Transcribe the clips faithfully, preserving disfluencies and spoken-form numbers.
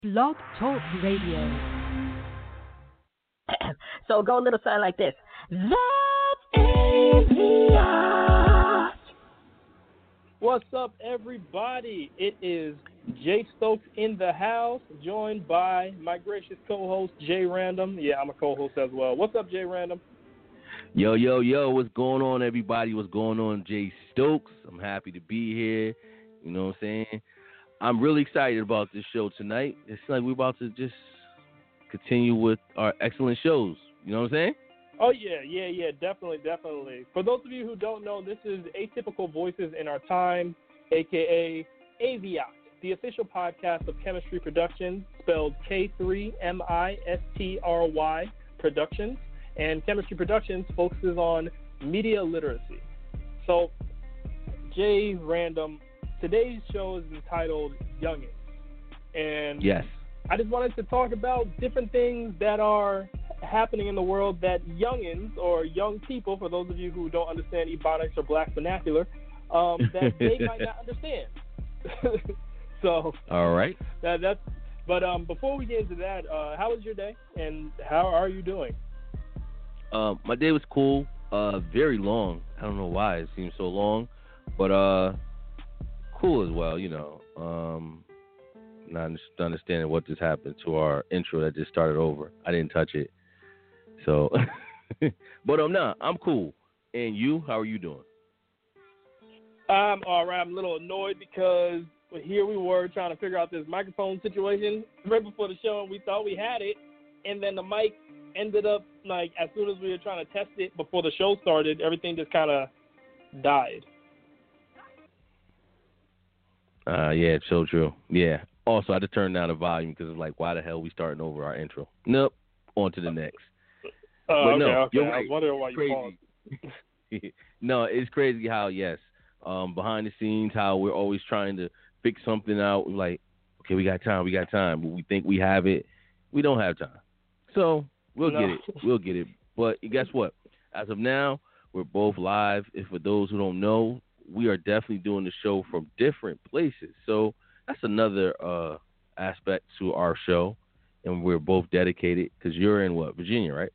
Blog Talk Radio. So go a little something like this. That is the art. What's up, everybody? It is Jay Stokes in the house, joined by my gracious co-host, Jay Random. Yeah, I'm a co-host as well. What's up, Jay Random? Yo, yo, yo, what's going on, everybody? What's going on, Jay Stokes? I'm happy to be here. You know what I'm saying? I'm really excited about this show tonight. It's like we're about to just continue with our excellent shows. You know what I'm saying? Oh, yeah, yeah, yeah, definitely, definitely. For those of you who don't know, this is Atypical Voices in Our Time, a k a. Aviat, the official podcast of Chemistry Productions, spelled K three M I S T R Y Productions. And Chemistry Productions focuses on media literacy. So, Jay Random, today's show is entitled Youngins. And yes, I just wanted to talk about different things that are happening in the world that youngins, or young people, for those of you who don't understand Ebonics or Black vernacular, um, that they might not understand. So, all right. That, that's. But um, before we get into that, uh, how was your day, and how are you doing? Uh, my day was cool. Uh, very long. I don't know why it seems so long, but uh, cool as well. You know, um, not understanding what just happened to our intro that just started over. I didn't touch it, so. But I'm not. I'm cool. And you? How are you doing? I'm all right. I'm a little annoyed because here we were trying to figure out this microphone situation right before the show, and we thought we had it, and then the mic ended up, like, as soon as we were trying to test it before the show started, everything just kind of died. Uh, yeah, it's so true. Yeah. Also, I had to turn down the volume because it's like, why the hell are we starting over our intro? Nope. On to the next. Uh, but okay, no, okay. you're I right. was wondering why you paused. No, it's crazy how, yes, um, behind the scenes, how we're always trying to fix something out. We're like, okay, we got time, we got time. But we think we have it. We don't have time. So we'll no. get it. We'll get it. But guess what? As of now, we're both live. If for those who don't know, we are definitely doing the show from different places. So that's another uh, aspect to our show. And we're both dedicated because you're in what, Virginia, right?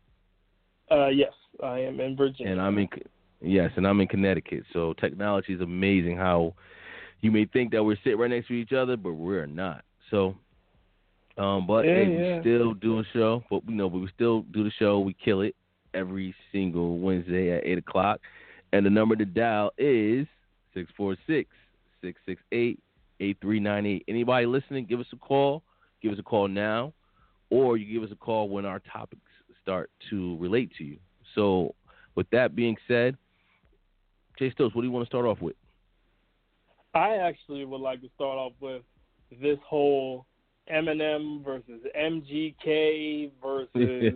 Uh, yes, I am in Virginia. And I'm in, yes, and I'm in Connecticut. So technology is amazing how you may think that we're sitting right next to each other, but we're not. So, um, but yeah, hey, yeah. we still do a show, but you know, but we still do the show. We kill it every single Wednesday at eight o'clock. And the number to dial is six four six, six six eight, eight three nine eight. Anybody listening, give us a call. Give us a call now, or you give us a call when our topics start to relate to you. So with that being said, Jay Stokes, what do you want to start off with? I actually would like to start off with this whole Eminem versus M G K versus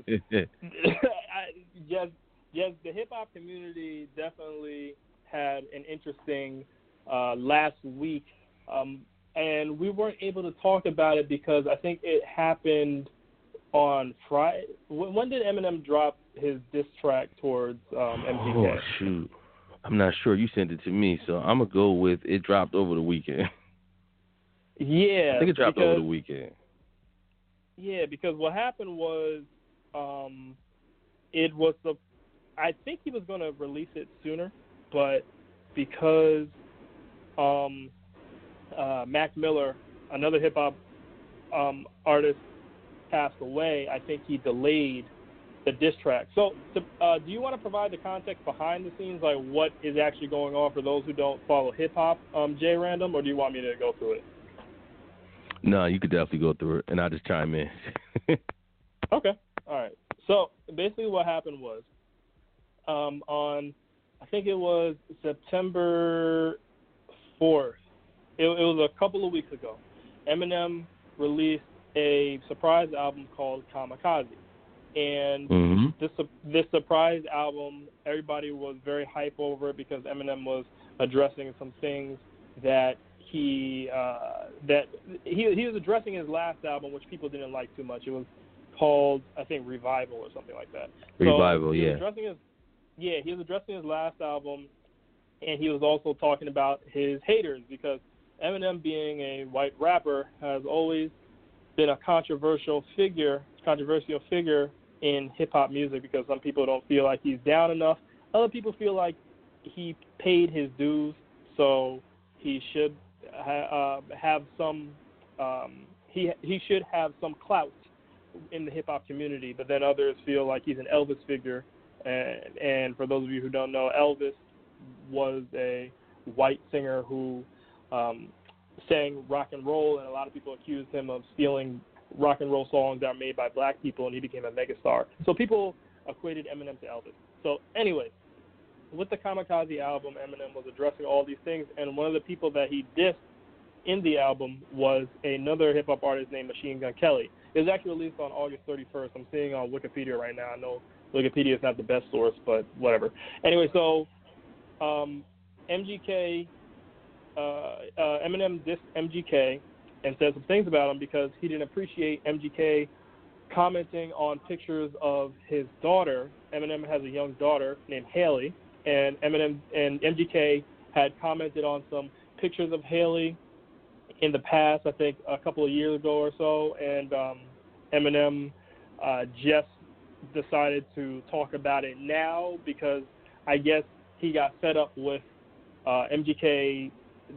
I, just just the hip hop community definitely had an interesting uh, last week, um, and we weren't able to talk about it because I think it happened on Friday. When did Eminem drop his diss track towards um, M G K? Oh shoot, I'm not sure. You sent it to me, so I'm gonna go with it dropped over the weekend. Yeah, I think it dropped because, over the weekend. Yeah, because what happened was, um, it was the, I think he was going to release it sooner, but because um, uh, Mac Miller, another hip hop um, artist, passed away, I think he delayed the diss track. So, uh, do you want to provide the context behind the scenes, like what is actually going on for those who don't follow hip hop, um, Jay Random, or do you want me to go through it? No, you could definitely go through it, and I'll just chime in. Okay. All right. So basically what happened was um, on, I think it was September fourth, it, it was a couple of weeks ago, Eminem released a surprise album called Kamikaze. And mm-hmm. this this surprise album, everybody was very hype over it because Eminem was addressing some things that he uh, that he he was addressing his last album, which people didn't like too much. It was called, I think, Revival or something like that. Revival, so he yeah. Was addressing his, yeah, he was addressing his last album, and he was also talking about his haters because Eminem, being a white rapper, has always been a controversial figure, controversial figure in hip hop music because some people don't feel like he's down enough. Other people feel like he paid his dues, so he should ha- uh, have some. Um, he he should have some clout in the hip hop community. But then others feel like he's an Elvis figure. And, and for those of you who don't know, Elvis was a white singer who um, sang rock and roll, and a lot of people accused him of stealing rock and roll songs that are made by black people, and he became a megastar. So people equated Eminem to Elvis. So anyway, with the Kamikaze album, Eminem was addressing all these things, and one of the people that he dissed in the album was another hip-hop artist named Machine Gun Kelly. It was actually released on August thirty-first. I'm seeing on Wikipedia right now. I know Wikipedia is not the best source, but whatever. Anyway, so um, M G K, uh, uh, Eminem dissed M G K and said some things about him because he didn't appreciate M G K commenting on pictures of his daughter. Eminem has a young daughter named Haley, and Eminem and M G K had commented on some pictures of Haley in the past, I think a couple of years ago or so, and um, Eminem uh, just decided to talk about it now because I guess he got fed up with uh, M G K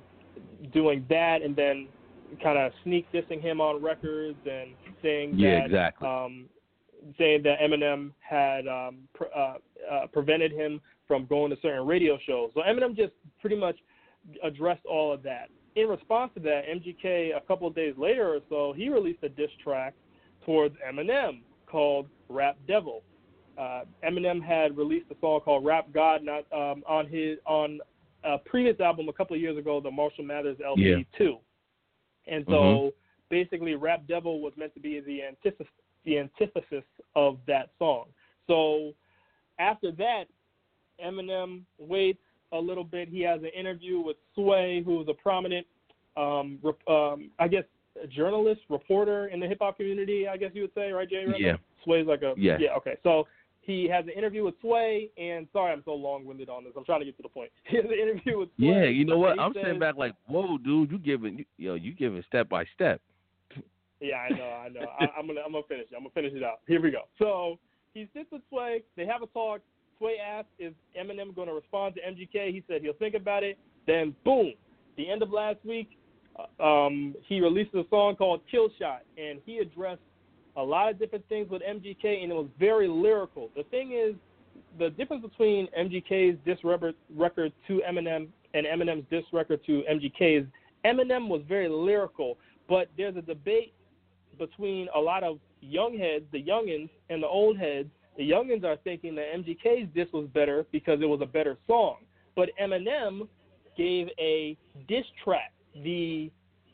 doing that and then kind of sneak dissing him on records and saying yeah, that exactly. um, saying that Eminem had um, pre- uh, uh, prevented him from going to certain radio shows. So Eminem just pretty much addressed all of that. In response to that, M G K, a couple of days later or so, he released a diss track towards Eminem called Rap Devil. Uh, Eminem had released a song called Rap God not, um, on his on a previous album a couple of years ago, the Marshall Mathers L P Yeah. two. And so mm-hmm. basically Rap Devil was meant to be the antithesis, the antithesis of that song. So after that, Eminem waits a little bit. He has an interview with Sway, who is a prominent, um, rep, um, I guess, a journalist, reporter in the hip-hop community, I guess you would say, right, Jay? Redmond? Yeah. Sway's like a, yeah. yeah, okay. So he has an interview with Sway, and sorry I'm so long-winded on this. I'm trying to get to the point. He has an interview with Sway. Yeah, you know what? I'm says, sitting back like, whoa, dude, you giving, you, yo, you giving step by step. Yeah, I know, I know. I, I'm gonna, I'm gonna finish it. I'm gonna finish it out. Here we go. So he sits with Sway. They have a talk. Sway asked, is Eminem going to respond to M G K? He said he'll think about it. Then, boom, the end of last week, uh, um, he released a song called Kill Shot, and he addressed a lot of different things with M G K, and it was very lyrical. The thing is, the difference between M G K's diss record to Eminem and Eminem's diss record to M G K is Eminem was very lyrical, but there's a debate between a lot of young heads, the youngins, and the old heads. The youngins are thinking that M G K's diss was better because it was a better song. But Eminem gave a diss track. The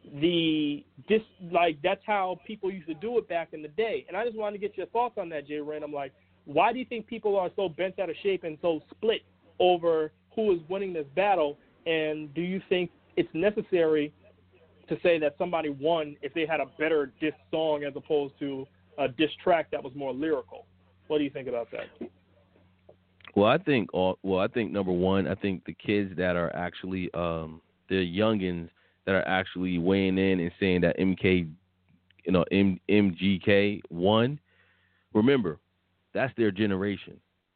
the diss like that's how people used to do it back in the day. And I just wanted to get your thoughts on that, Jay Ren. I'm like, why do you think people are so bent out of shape and so split over who is winning this battle? And do you think it's necessary to say that somebody won if they had a better diss song as opposed to a diss track that was more lyrical? What do you think about that? Well, I think all, well, I think number one, I think the kids that are actually um, the youngins that are actually weighing in and saying that M K, you know, M, M G K won. Remember, that's their generation.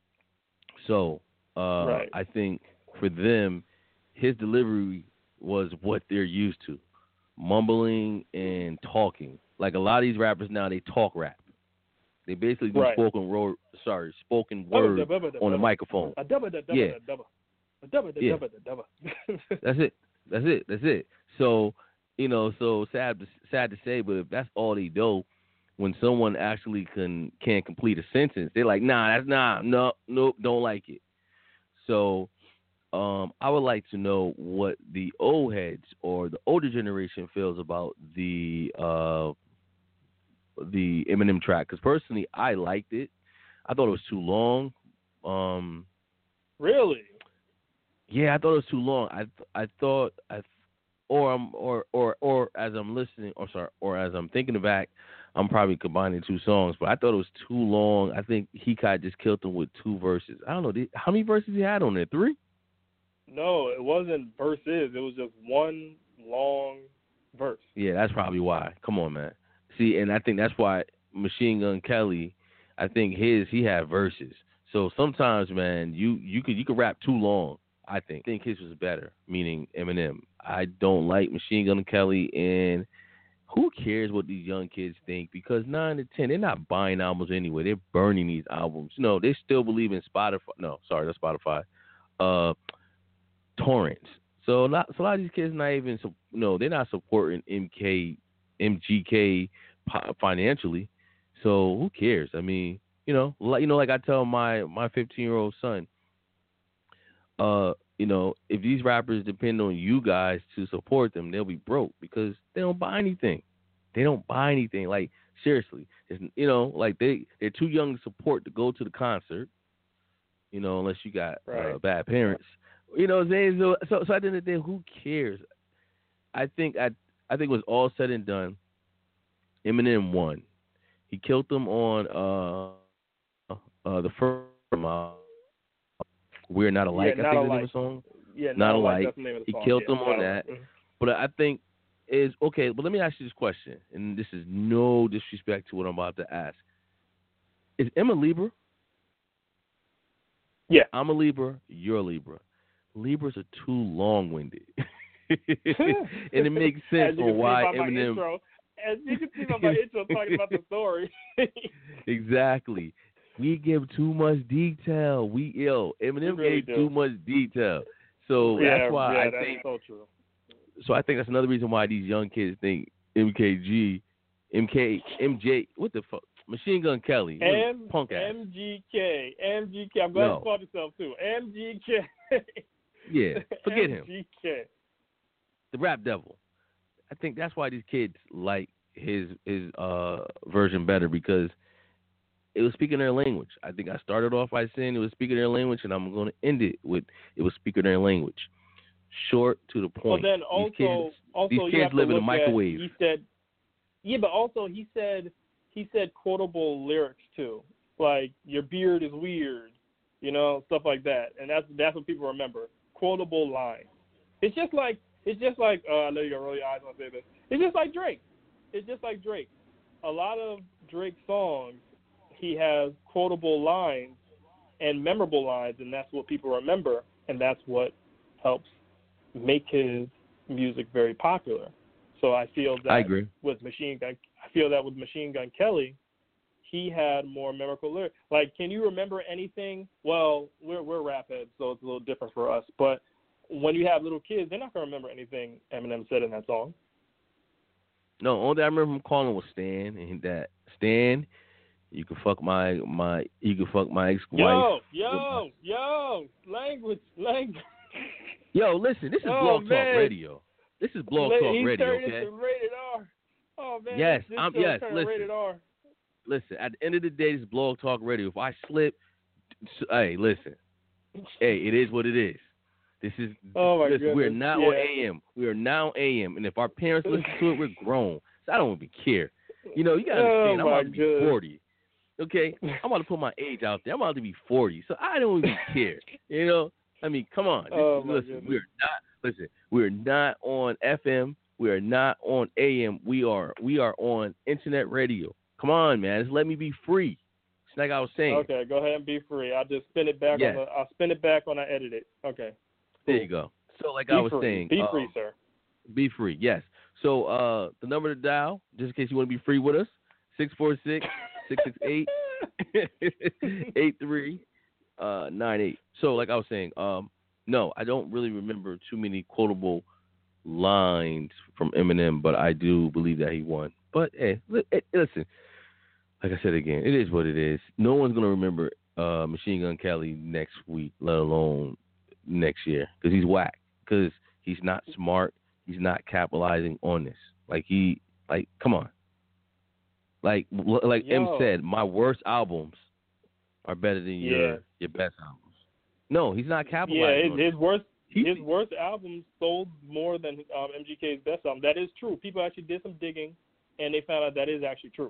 So uh, right. I think for them, his delivery was what they're used to, mumbling and talking. Like a lot of these rappers now, they talk rap. They basically do right. spoken word, sorry, spoken word on the microphone. Yeah. yeah. That's it. That's it. That's it. So, you know, so sad to, sad to say, but if that's all they do, when someone actually can can't complete a sentence, they're like, nah, that's not, no, nope, don't like it. So, um, I would like to know what the old heads or the older generation feels about the uh, the Eminem track, because personally I liked it. I thought it was too long. Um, really? Yeah, I thought it was too long. I I thought I or I'm or or or as I'm listening, or sorry, or as I'm thinking back, I'm probably combining two songs, but I thought it was too long. I think he kind of just killed him with two verses. I don't know did, how many verses he had on there. Three? No, it wasn't verses. It was just one long verse. Yeah, that's probably why. Come on, man. See, and I think that's why Machine Gun Kelly, I think his he had verses. So sometimes, man, you you could you could rap too long. I think. I think his was better, meaning Eminem. I don't like Machine Gun Kelly, and who cares what these young kids think? Because nine to ten, they're not buying albums anyway. They're burning these albums. No, they still believe in Spotify. No, sorry, that's Spotify. Uh, torrents. So, not, so a lot of these kids not even, no, they're not supporting M K, M G K financially. So who cares? I mean, you know, like you know, like I tell my my fifteen year old son, uh, you know, if these rappers depend on you guys to support them, they'll be broke because they don't buy anything. They don't buy anything. Like seriously, it's, you know, like they they're too young to support to go to the concert. You know, unless you got right. uh, bad parents. You know what I'm saying? So, so, so at the end of the day, who cares? I think I I think it was all said and done. Eminem won. He killed them on uh, uh, the first uh, We're Not Alike, yeah, I not think alike. the name of the song. Yeah, Not, not Alike. Alike. The name of the he song. killed yeah, them on that. Mm-hmm. But I think is okay, but let me ask you this question, and this is no disrespect to what I'm about to ask. Is Emma Libra? Yeah. I'm a Libra, you're a Libra. Libras are too long-winded. And it makes sense on why Eminem. Intro, as you can see by my intro talking about the story. Exactly. We give too much detail. We ill. Eminem really gave do. too much detail. So yeah, that's why yeah, I that's think. So true. So I think that's another reason why these young kids think M K G, M K, M J, what the fuck, Machine Gun Kelly, M- punk ass. M G K, M G K. I'm glad no. you called yourself too. M G K. Yeah, forget him. M G K. The rap devil. I think that's why these kids like his his uh, version better because it was speaking their language. I think I started off by saying it was speaking their language, and I'm going to end it with it was speaking their language. Short to the point. Well, then also, these kids, also these you kids have to live in a look microwave. At, he said, yeah, but also he said he said quotable lyrics too, like your beard is weird, you know, stuff like that, and that's that's what people remember. Quotable lines. It's just like it's just like uh, I know you got really eyes on say this. It's just like Drake. It's just like Drake. A lot of Drake's songs, he has quotable lines and memorable lines, and that's what people remember, and that's what helps make his music very popular. So I feel that I agree. with Machine Gun, I feel that with Machine Gun Kelly, he had more memorable lyrics. Like, can you remember anything? Well, we're we're rap heads, so it's a little different for us. But when you have little kids, they're not gonna remember anything Eminem said in that song. No, only thing I remember him calling was Stan, and that Stan, you can fuck my my you can fuck my ex-wife. Yo, yo, yo, language, language. Yo, listen, this is oh, Blog man. Talk Radio. This is Blog He's Talk Radio, turning okay? into rated R. Oh man, Yes, this I'm show yes. turning Listen, rated R. listen. At the end of the day, this is Blog Talk Radio. If I slip, hey, listen. Hey, it is what it is. This is. Oh my listen, goodness. we're now yeah. on A M. We are now A M. And if our parents listen to it, we're grown. So I don't even care. You know, you gotta understand. Oh, I'm my about to be goodness. forty. Okay, I'm about to put my age out there. I'm about to be forty, so I don't even care. You know, I mean, come on. This, Oh, my listen, goodness. we're not. Listen, we're not on F M. We are not on A M. We are. We are on internet radio. Come on, man. Just let me be free. It's like I was saying. Okay, go ahead and be free. I'll just spin it back Yes. on the. I'll spin it back when I edit it. Okay. There you go. So, like Be I was free. saying, Be um, free, sir. Be free. Yes. So, uh, the number to dial, just in case you want to be free with us, six four six, six six eight, eight three nine eight. So, like I was saying, um, no, I don't really remember too many quotable lines from Eminem, but I do believe that he won. But hey, li- hey, listen, like I said again, it is what it is. No one's gonna remember uh, Machine Gun Kelly next week, let alone next year, because he's whack. Because he's not smart. He's not capitalizing on this. Like he, like, come on. Like, like Yo. M said, my worst albums are better than Yeah. your your best albums. No, he's not Yeah, capitalizing. his, on his it. worst He- his worst albums sold more than um, M G K's best album. That is true. People actually did some digging, and they found out that is actually true.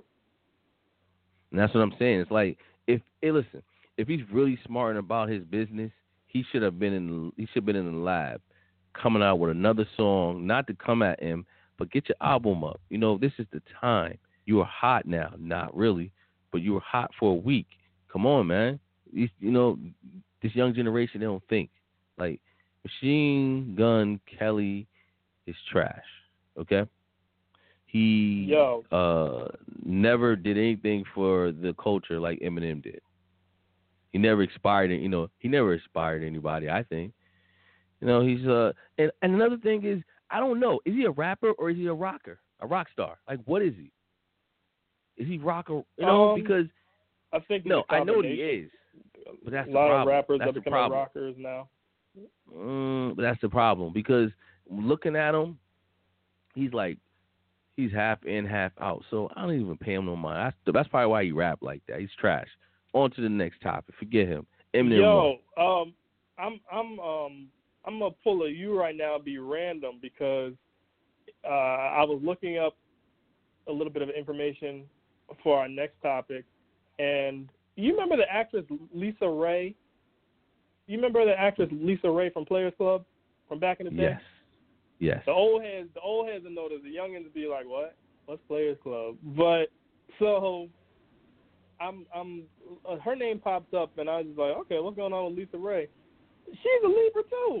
And that's what I'm saying. It's like if hey, listen, if he's really smart about his business, he should have been in he should have been in the lab, coming out with another song, not to come at him, but get your album up. You know, this is the time. You are hot now. Not really, but you were hot for a week. Come on, man. You, you know, this young generation, they don't think. Like, Machine Gun Kelly is trash, okay? He Yo. uh, never did anything for the culture like Eminem did. He never inspired, you know, he never inspired anybody, I think. You know, he's, uh, and, and another thing is, I don't know, is he a rapper or is he a rocker, a rock star? Like, what is he? Is he rocker, you know, Um, because, I think no, it's a I know what he combination. is, but that's a the lot problem. of rappers that's are the becoming problem. rockers now. Mm, but that's the problem because looking at him, he's like, he's half in, half out. So I don't even pay him no mind. That's, that's probably why he rap like that. He's trash. On to the next topic. Forget him. Eminem Yo, won. um, I'm I'm um I'm gonna pull a you right now and be random because uh, I was looking up a little bit of information for our next topic, and you remember the actress Lisa Ray? You remember the actress Lisa Ray from Players Club from back in the day? Yes. Yes. The old heads, the old heads will notice. The youngins be like, "What? What's Players Club?" But so, I'm, I'm. Uh, her name popped up, and I was like, "Okay, what's going on with Lisa Ray?" She's a Libra too.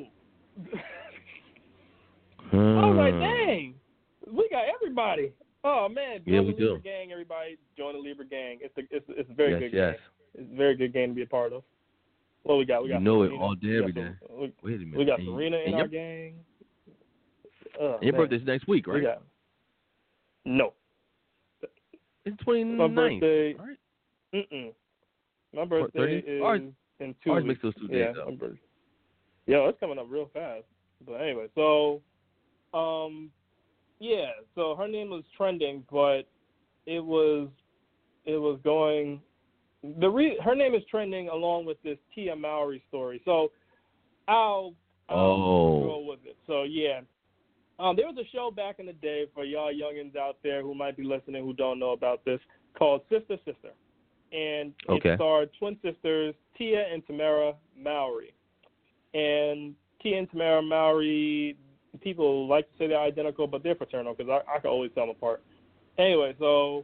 Hmm. I was like, "Dang, we got everybody." Oh man, join Yeah, the we Libra do. gang, everybody. Join the Libra gang. It's a, it's, a, it's a very yes, good yes. gang. It's a very good game to be a part of. What we got? We You got know it Serena. all day, We every got day. Ser- we, Wait a minute. we got And- Serena in and our your, gang. Oh, and your man. birthday's next week, We right? got no. It's My twenty-ninth. birthday. All right. Mm-mm. My birthday thirty? is Ours- in two ours weeks. makes those two yeah, days up. my birthday. Yo, it's coming up real fast. But anyway, so, um, yeah. So her name was trending, but it was, it was going. The re- her name is trending along with this Tia Mowry story. So, I'll, I'll Oh. go with it. So yeah. Um, there was a show back in the day for y'all youngins out there who might be listening who don't know about this called Sister Sister. And Okay. it starred twin sisters Tia and Tamara Mowry. And Tia and Tamara Mowry, people like to say they're identical, but they're fraternal because I, I can always tell them apart. Anyway, so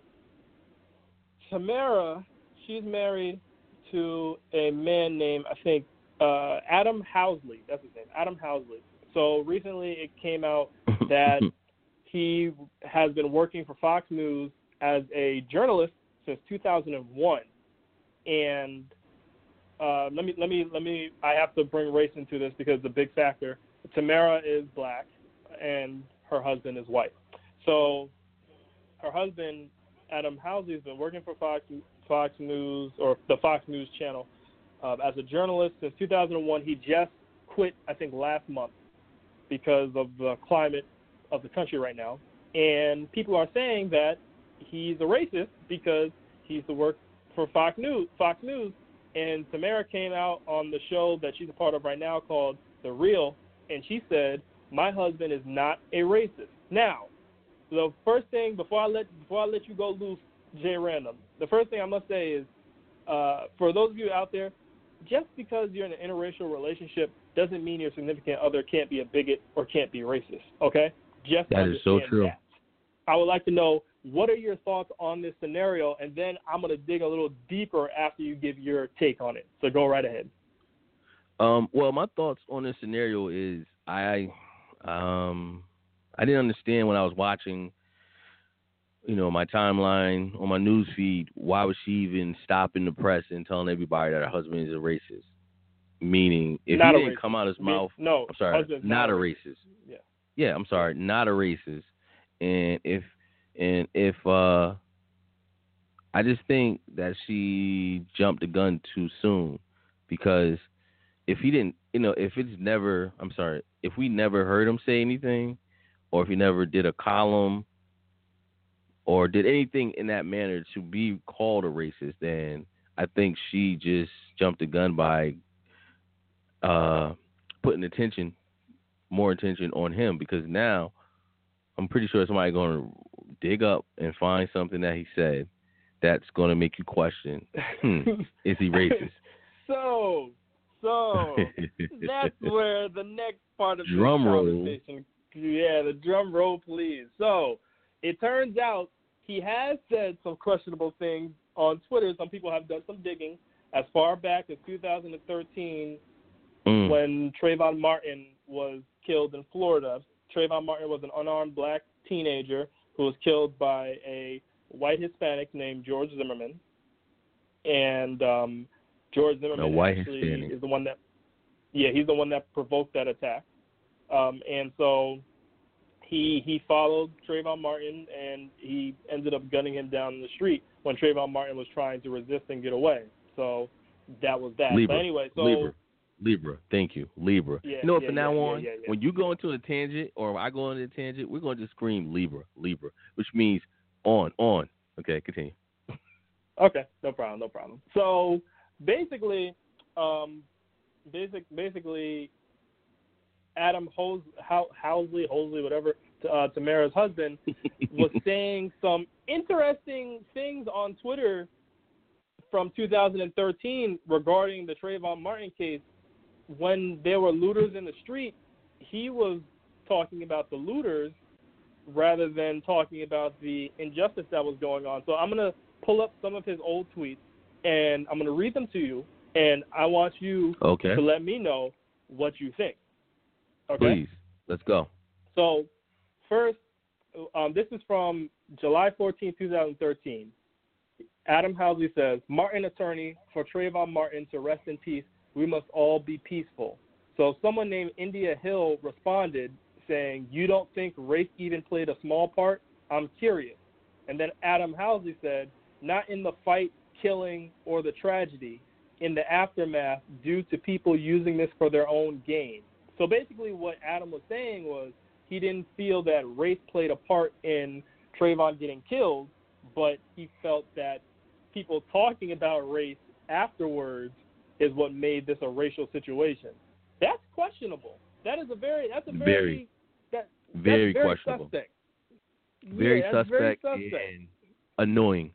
Tamara, she's married to a man named, I think, uh, Adam Housley. That's his name, Adam Housley. So recently it came out that he has been working for Fox News as a journalist since two thousand one. And uh, let me let me let me I have to bring race into this because the big factor. Tamara is black and her husband is white. So her husband Adam Housley has been working for Fox Fox News or the Fox News channel uh, as a journalist since two thousand one. He just quit, I think, last month because of the climate of the country right now. And people are saying that he's a racist because he used to work for Fox News, Fox News. And Tamara came out on the show that she's a part of right now called The Real, and she said, "My husband is not a racist." Now, the first thing before I let before I let you go loose, Jay Random, the first thing I must say is, uh, for those of you out there, just because you're in an interracial relationship doesn't mean your significant other can't be a bigot or can't be racist, okay? Just That is so understand true. that. I would like to know, what are your thoughts on this scenario, and then I'm going to dig a little deeper after you give your take on it. So go right ahead. Um, well, my thoughts on this scenario is I, um, I didn't understand when I was watching, you know, my timeline on my news feed. Why was she even stopping the press and telling everybody that her husband is a racist? Meaning, if Not he a didn't racist. come out his I mean, mouth, no, I'm sorry, husband's not a racist. Yeah. Yeah, I'm sorry, not a racist. And if and if uh, I just think that she jumped the gun too soon, because if he didn't, you know, if it's never, I'm sorry, if we never heard him say anything, or if he never did a column, or did anything in that manner to be called a racist, then I think she just jumped the gun by uh, putting attention, more attention on him, because now I'm pretty sure somebody's going to dig up and find something that he said that's going to make you question, hmm, is he racist? So, so that's where the next part of Drum this roll. conversation, yeah, the drum roll, please. So it turns out he has said some questionable things on Twitter. Some people have done some digging as far back as two thousand thirteen Mm. when Trayvon Martin was killed in Florida. Trayvon Martin was an unarmed black teenager who was killed by a white Hispanic named George Zimmerman. And um, George Zimmerman A white actually Hispanic. is the one that, yeah, he's the one that provoked that attack. Um, and so he he followed Trayvon Martin, and he ended up gunning him down in the street when Trayvon Martin was trying to resist and get away. So that was that. Libra. But anyway, so Libra. Libra. Thank you. Libra. Yeah, you know what, yeah, from now yeah, on, yeah, yeah, yeah. when you go into a tangent or I go into a tangent, we're going to just scream Libra, Libra, which means on, on. Okay, continue. Okay, no problem, no problem. So basically, um, basic, basically, Adam Hos- How- Housley, Hosley, whatever, uh, Tamara's husband, was saying some interesting things on Twitter from two thousand thirteen regarding the Trayvon Martin case. When there were looters in the street, he was talking about the looters rather than talking about the injustice that was going on. So I'm going to pull up some of his old tweets, and I'm going to read them to you, and I want you Okay. to let me know what you think. Okay? Please, let's go. So first, um, this is from July fourteenth, twenty thirteen. Adam Housley says, Martin attorney for Trayvon Martin to rest in peace. We must all be peaceful. So someone named India Hill responded saying, you don't think race even played a small part? I'm curious. And then Adam Housley said, not in the fight, killing, or the tragedy, in the aftermath due to people using this for their own gain. So basically what Adam was saying was he didn't feel that race played a part in Trayvon getting killed, but he felt that people talking about race afterwards is what made this a racial situation. That's questionable. That is a very, that's a very, Very, that, very that's very questionable. suspect. Very Yeah, that's very suspect suspect. and annoying.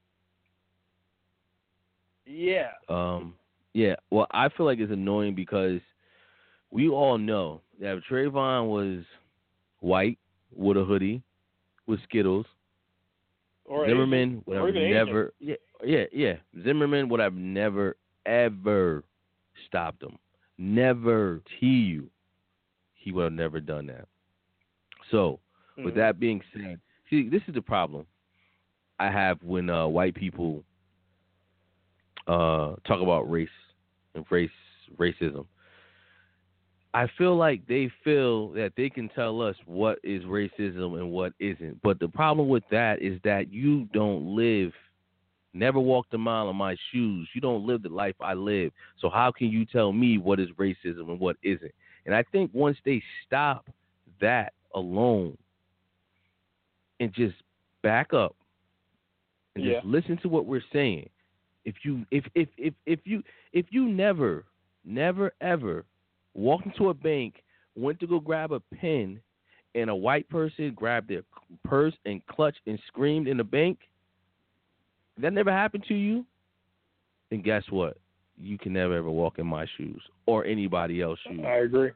Yeah. Um, yeah, well, I feel like it's annoying because we all know that if Trayvon was white with a hoodie, with Skittles, Or Zimmerman Asian, would or have even never, yeah, yeah, yeah. Zimmerman would have never, ever stopped him. Never, T you. He would have never done that. So, Asian. with Mhm. that being said, see, this is the problem I have when uh, white people uh, talk about race and race racism. I feel like they feel that they can tell us what is racism and what isn't. But the problem with that is that you don't live, never walked a mile in my shoes. You don't live the life I live. So how can you tell me what is racism and what isn't? And I think once they stop that alone and just back up and Yeah. just listen to what we're saying, if you if if if if you if you never never ever walked into a bank, went to go grab a pen, and a white person grabbed their purse and clutched and screamed in the bank, if that never happened to you, then guess what? You can never ever walk in my shoes or anybody else's shoes. I agree.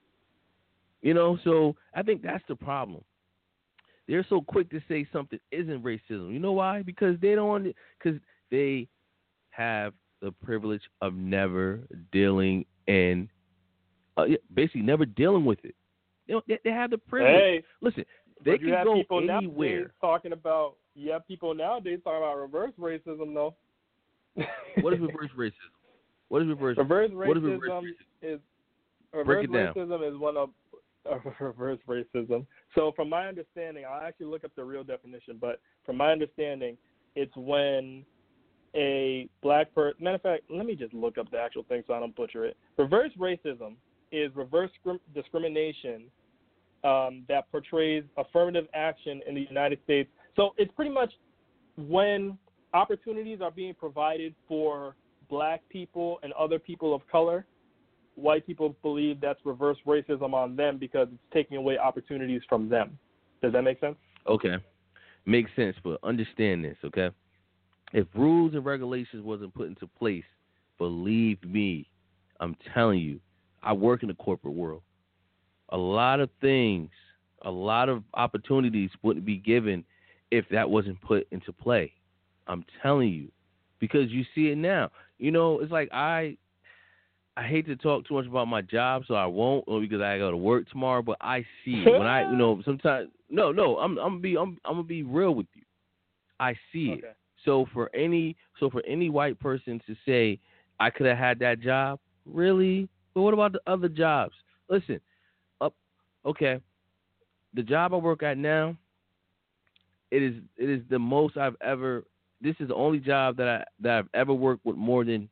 You know, so I think that's the problem. They're so quick to say something isn't racism. You know why? Because they don't, because they have the privilege of never dealing and uh, basically never dealing with it. They, don't, they, they have the privilege. Hey, Listen, they but you can have go people anywhere. nowadays talking about, you have people nowadays talking about reverse racism, though. What is reverse racism? What is reverse? Reverse What is racism reverse racism? is Break reverse it down. racism is one of uh, reverse racism. So from my understanding, I'll actually look up the real definition, but from my understanding, it's when a black person, matter of fact, let me just look up the actual thing so I don't butcher it. Reverse racism is reverse scrim- discrimination um, that portrays affirmative action in the United States. So it's pretty much when opportunities are being provided for black people and other people of color, white people believe that's reverse racism on them because it's taking away opportunities from them. Does that make sense? Okay. Makes sense, but understand this, okay? If rules and regulations wasn't put into place, believe me, I'm telling you, I work in the corporate world. A lot of things, a lot of opportunities wouldn't be given if that wasn't put into play. I'm telling you, because you see it now. You know, it's like I I hate to talk too much about my job, so I won't, or because I go to work tomorrow. But I see it. When I, you know, sometimes no, no, I'm I'm gonna be I'm I'm gonna be real with you. I see Okay. it. So for any so for any white person to say I could have had that job, really? But what about the other jobs? Listen, up, okay. The job I work at now, it is it is the most I've ever. This is the only job that I that I've ever worked with more than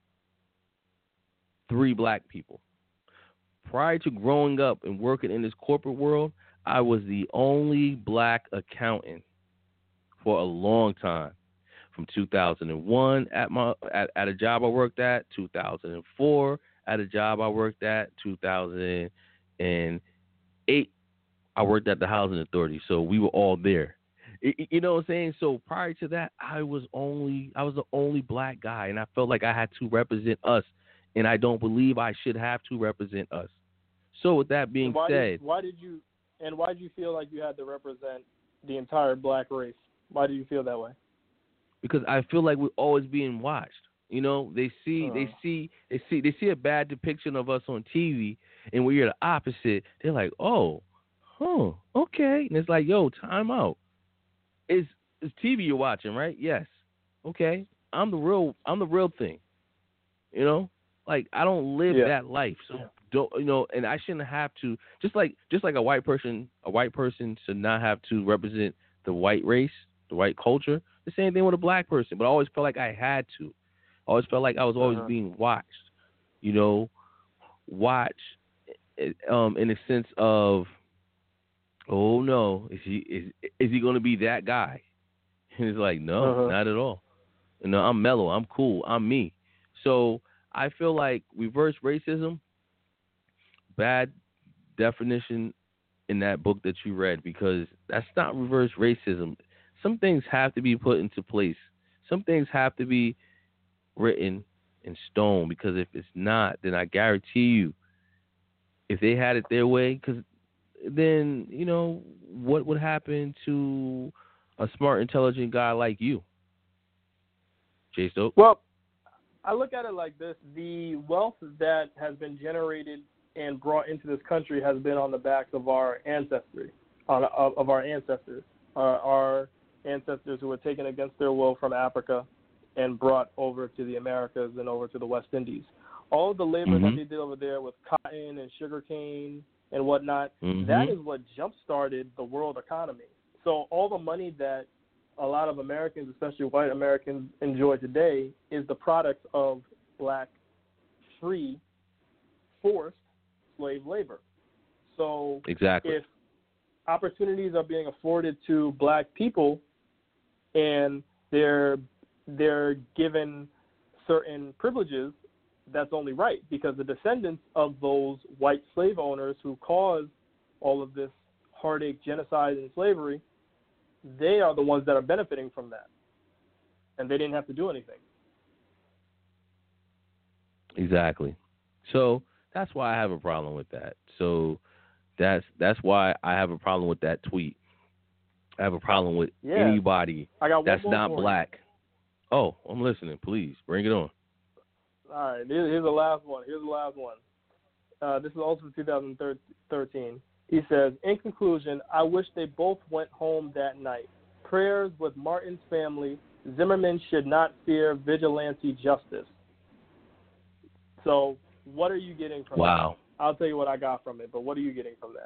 three black people. Prior to growing up and working in this corporate world, I was the only black accountant for a long time. From two thousand one at my at, at a job I worked at, two thousand four at a job I worked at, two thousand eight I worked at the housing authority. So we were all there. It, you know what I'm saying? So prior to that, I was only I was the only black guy, and I felt like I had to represent us, and I don't believe I should have to represent us. So with that being why said, did, why did you and why did you feel like you had to represent the entire black race? Why do you feel that way? Because I feel like we're always being watched. You know, they see, uh. they see, they see, they see a bad depiction of us on T V, and when you're the opposite, they're like, "Oh, huh, okay," and it's like, "Yo, time out. It's, it's T V you're watching, right? Yes, okay. I'm the real, I'm the real thing. You know, like I don't live yeah. that life, so don't, you know, and I shouldn't have to. Just like, just like a white person, a white person should not have to represent the white race, the white culture. The same thing with a black person, but I always felt like I had to. I always felt like I was always uh-huh. being watched, you know, watch um, in the sense of, oh no, is he is is he going to be that guy? And it's like, no, uh-huh. not at all. You know, I'm mellow, I'm cool, I'm me. So I feel like reverse racism, bad definition in that book that you read, because that's not reverse racism. Some things have to be put into place. Some things have to be written in stone, because if it's not, then I guarantee you, if they had it their way, because then, you know, what would happen to a smart, intelligent guy like you, Jay Stokes? Well, I look at it like this. The wealth that has been generated and brought into this country has been on the backs of our ancestry, on, of, of our ancestors, our, our ancestors who were taken against their will from Africa and brought over to the Americas and over to the West Indies. All of the labor mm-hmm. that they did over there with cotton and sugarcane and whatnot, mm-hmm. that is what jump-started the world economy. So all the money that a lot of Americans, especially white Americans, enjoy today is the product of black, free, forced slave labor. So exactly. if opportunities are being afforded to black people and they're they're given certain privileges, that's only right, because the descendants of those white slave owners who caused all of this heartache, genocide, and slavery, they are the ones that are benefiting from that. And they didn't have to do anything. Exactly. So that's why I have a problem with that. So that's that's why I have a problem with that tweet. I have a problem with yeah. anybody I got one that's more not for black. You. Oh, I'm listening. Please, bring it on. All right, here's the last one. Here's the last one. Uh, this is also two thousand thirteen. He says, in conclusion, I wish they both went home that night. Prayers with Martin's family. Zimmerman should not fear vigilante justice. So what are you getting from wow. that? I'll tell you what I got from it, but what are you getting from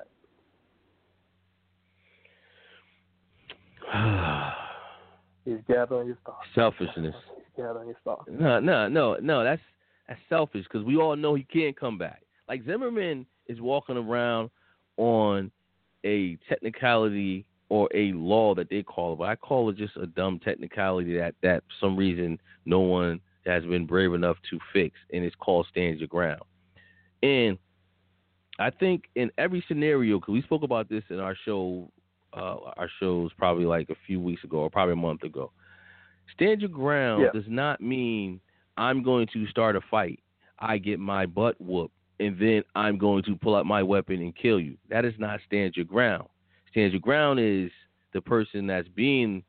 that? He's gathering his thoughts. Selfishness. He's gathering his thoughts. No, no, no, no. That's that's selfish, because we all know he can't come back. Like, Zimmerman is walking around on a technicality or a law that they call it, but I call it just a dumb technicality that, that for some reason no one has been brave enough to fix, and it's called stand your ground. And I think in every scenario, because we spoke about this in our show, uh, our shows probably like a few weeks ago or probably a month ago, stand your ground yeah. does not mean I'm going to start a fight, I get my butt whooped, and then I'm going to pull out my weapon and kill you. That is not stand your ground. Stand your ground is the person that's being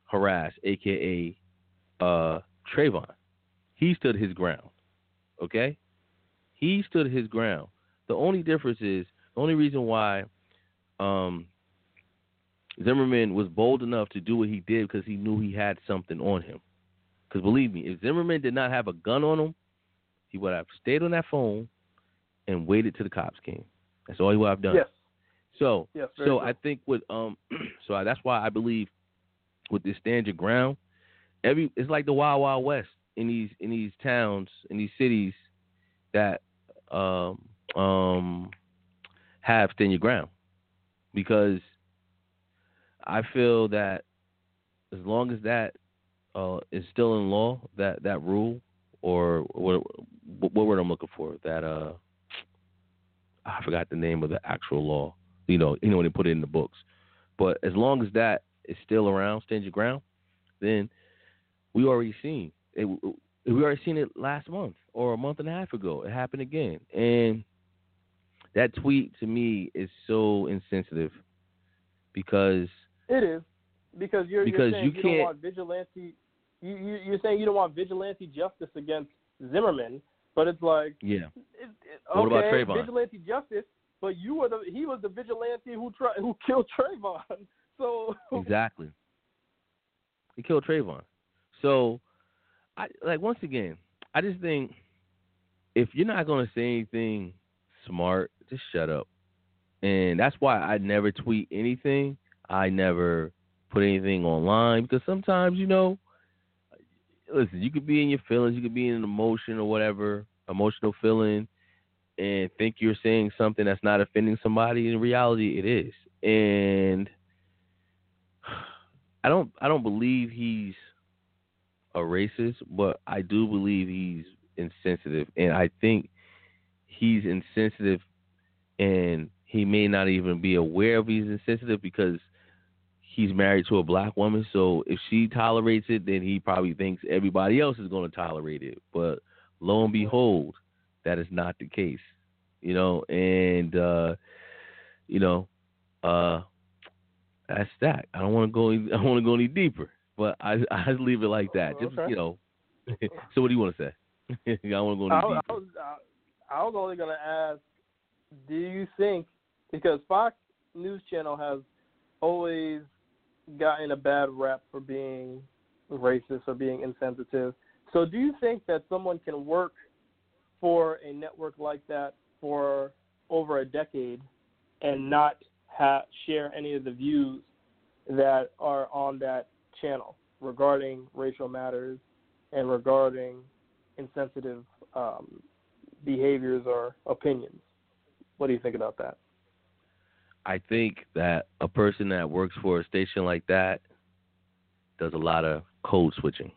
harass, aka uh, Trayvon. He stood his ground. Okay, he stood his ground. The only difference is the only reason why um, Zimmerman was bold enough to do what he did because he knew he had something on him. Because believe me, if Zimmerman did not have a gun on him, he would have stayed on that phone and waited till the cops came. That's all he would have done. Yes. So, yes, so true. I think with um, so that's why I believe with this stand your ground, every it's like the Wild Wild West in these in these towns in these cities that um um have stand your ground, because I feel that as long as that uh, is still in law, that, that rule, or what what word I'm looking for, that uh I forgot the name of the actual law. You know, you know when they put it in the books. But as long as that is still around, stand your ground, then we already seen it. We already seen it last month or a month and a half ago. It happened again, and that tweet to me is so insensitive because it is because you're, because you're saying you, you can't, don't want vigilante. You, you you're saying you don't want vigilante justice against Zimmerman, but it's like yeah. It, it, What about okay, Trayvon? vigilante justice, but you were the he was the vigilante who tried who killed Trayvon. So exactly, he killed Trayvon. So I like once again, I just think if you're not gonna say anything smart, just shut up. And that's why I never tweet anything. I never put anything online because sometimes, you know, listen, you could be in your feelings, you could be in an emotion or whatever, emotional feeling, and think you're saying something that's not offending somebody. In reality, it is. And I don't, I don't believe he's a racist, but I do believe he's insensitive, and I think he's insensitive, and he may not even be aware of he's insensitive because he's married to a black woman. So if she tolerates it, then he probably thinks everybody else is going to tolerate it. But lo and behold, that is not the case, you know. And uh, you know, uh, that's that. I don't want to go. I don't want to go any deeper, but I I just leave it like that. Just okay. you know. So what do you want to say? I don't want to go any I, deeper. I was I, I was only going to ask, do you think, because Fox News Channel has always gotten a bad rap for being racist or being insensitive. So do you think that someone can work for a network like that for over a decade and not ha- share any of the views that are on that channel regarding racial matters and regarding insensitive um, behaviors or opinions? What do you think about that? I think that a person that works for a station like that does a lot of code switching.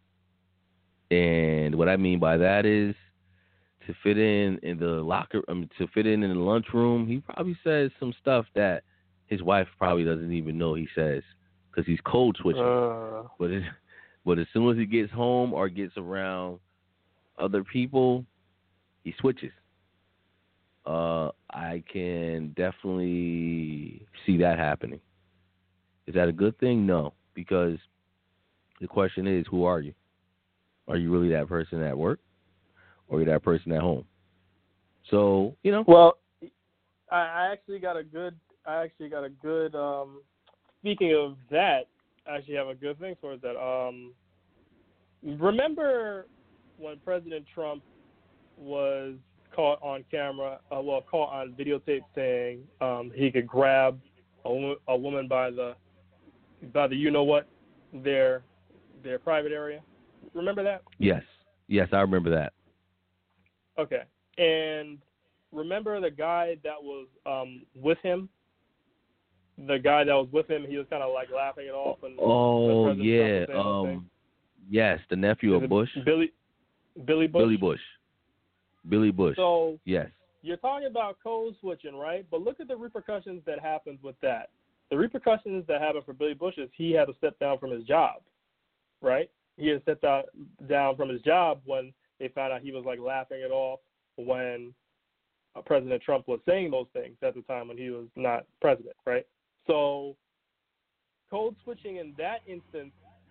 And what I mean by that is to fit in in the locker, I mean, to fit in in the lunchroom, he probably says some stuff that his wife probably doesn't even know he says because he's code switching. Uh, But it, but as soon as he gets home or gets around other people, he switches. Uh, I can definitely see that happening. Is that a good thing? No, because the question is, who are you? Are you really that person at work, or are you that person at home? So you know. Well, I, I actually got a good. I actually got a good. Um, speaking of that, I actually have a good thing towards that. Um, remember when President Trump was caught on camera, uh, well, caught on videotape saying um, he could grab a, a woman by the by the you know what, their their private area. Remember that? Yes, yes, I remember that. Okay, and remember the guy that was um, with him. The guy that was with him, he was kind of like laughing it off. And oh yeah, um, yes, the nephew Is of Bush, Billy, Billy Bush. Billy Bush. Billy Bush. So yes, you're talking about code switching, right? But look at the repercussions that happened with that. The repercussions that happened for Billy Bush is he had to step down from his job, right? He had to step down, down from his job when they found out he was like laughing it off when uh, President Trump was saying those things at the time when he was not president, right? So code switching in that instance,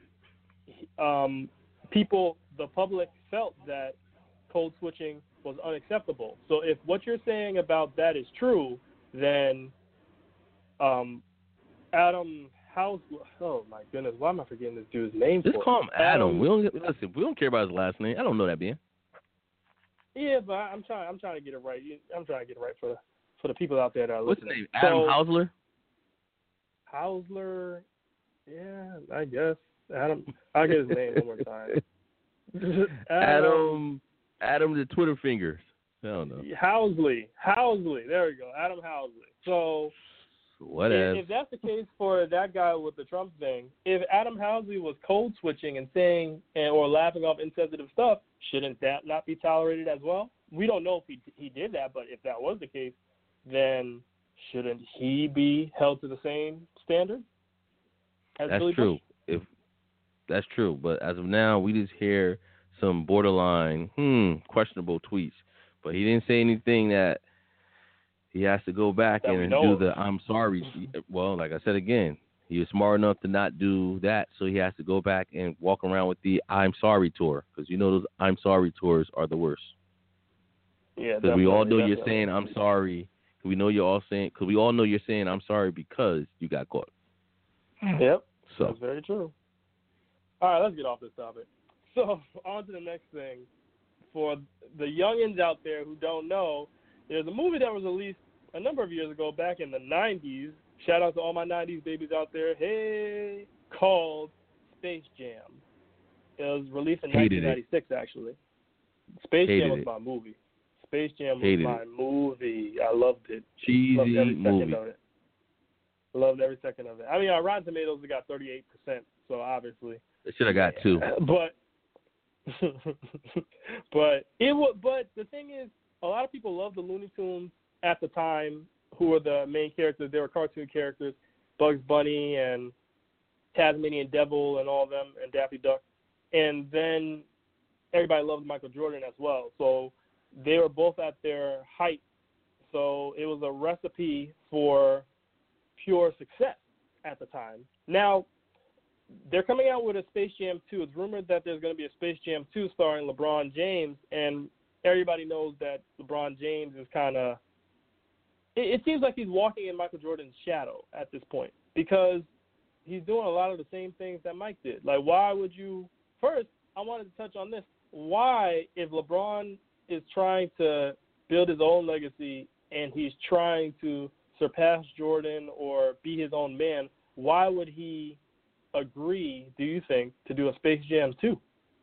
um, people, the public felt that code switching was unacceptable. So if what you're saying about that is true, then um, Adam House. Oh my goodness, why am I forgetting this dude's name? Just for? call him Adam. Adam. We don't listen. We don't care about his last name. I don't know that, man. Yeah, but I'm trying. I'm trying to get it right. I'm trying to get it right for the for the people out there that are What's listening. his name? Adam so, Hausler. Hausler. Yeah, I guess. Adam. I'll get his name one more time. Adam. Adam. Adam the Twitter fingers. I don't know. Housley. Housley. There we go. Adam Housley. So. Whatever. If, if that's the case for that guy with the Trump thing, if Adam Housley was code switching and saying and or laughing off insensitive stuff, shouldn't that not be tolerated as well? We don't know if he he did that, but if that was the case, then shouldn't he be held to the same standard? As That's Billy true. Bush? If that's true, but as of now, we just hear some borderline, hmm, questionable tweets. But he didn't say anything that he has to go back That and we do know of. the I'm sorry. Well, like I said again, he was smart enough to not do that, so he has to go back and walk around with the I'm sorry tour, because you know those I'm sorry tours are the worst. Yeah, because we all know definitely. you're saying I'm sorry. We know you're all saying because we all know you're saying I'm sorry because you got caught. Yep, So that's very true. All right, let's get off this topic. So on to the next thing. For the youngins out there who don't know, there's a movie that was released a number of years ago, back in the nineties. Shout out to all my nineties babies out there. Hey, called Space Jam. It was released in Hated nineteen ninety-six, it. actually. Space Hated Jam was it. my movie. Space Jam was Hated my it. movie. I loved it. Cheesy loved every second movie. of it. Loved every second of it. I mean, on Rotten Tomatoes, it got thirty-eight percent, so obviously. It should have got two. But, but it was. But the thing is, a lot of people loved the Looney Tunes at the time, who were the main characters. They were cartoon characters, Bugs Bunny and Tasmanian Devil and all of them, and Daffy Duck. And then everybody loved Michael Jordan as well. So they were both at their height. So it was a recipe for pure success at the time. Now, they're coming out with a Space Jam two. It's rumored that there's going to be a Space Jam two starring LeBron James, and everybody knows that LeBron James is kind of – it seems like he's walking in Michael Jordan's shadow at this point, because he's doing a lot of the same things that Mike did. Like, why would you – first, I wanted to touch on this. Why, if LeBron is trying to build his own legacy and he's trying to surpass Jordan or be his own man, why would he agree, do you think, to do a Space Jam two?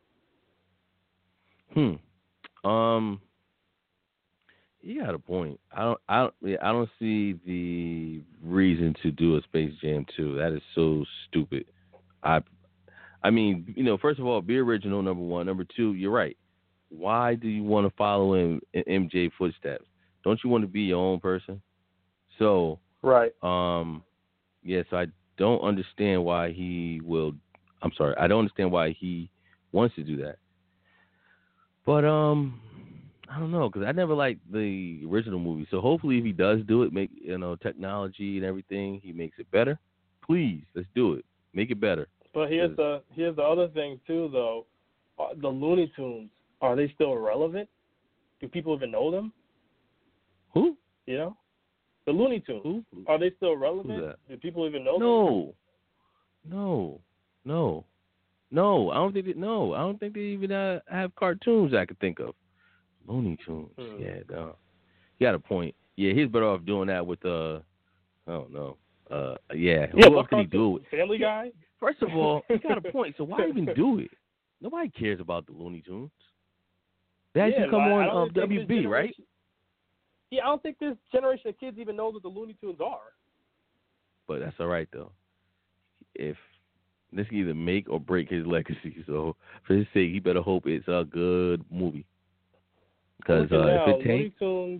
Hmm. Um. You got a point. I don't. I don't. Yeah, I don't see the reason to do a Space Jam two. That is so stupid. I. I mean, you know, first of all, be original. Number one. Number two, you're right. Why do you want to follow in, in M J footsteps? Don't you want to be your own person? So. Right. Um. Yes, I don't understand why he will. I'm sorry. I don't understand why he wants to do that. But um. I don't know, because I never liked the original movie. So hopefully, if he does do it, make you know technology and everything, he makes it better. Please, let's do it. Make it better. But here's the here's the other thing too, though. The Looney Tunes, are they still relevant? Do people even know them? Who? You know, the Looney Tunes. Who? Are they still relevant? Who's that? Do people even know No, no, no, no. I don't think. They, no, I don't think they even uh, have cartoons I could think of. Looney Tunes. Hmm. Yeah, no. You got a point. Yeah, he's better off doing that with uh, I don't know. Uh, yeah. Yeah, Who what else can he do it? Family Guy. First of all, you got a point. So why even do it? Nobody cares about the Looney Tunes. That yeah, should come I- I on don't um, even think W this B, right? generation- Yeah, I don't think this generation of kids even knows what the Looney Tunes are. But that's all right though. If this can either make or break his legacy, so for his sake, he better hope it's a good movie. Because uh, now, if it Looney tanks, Tunes,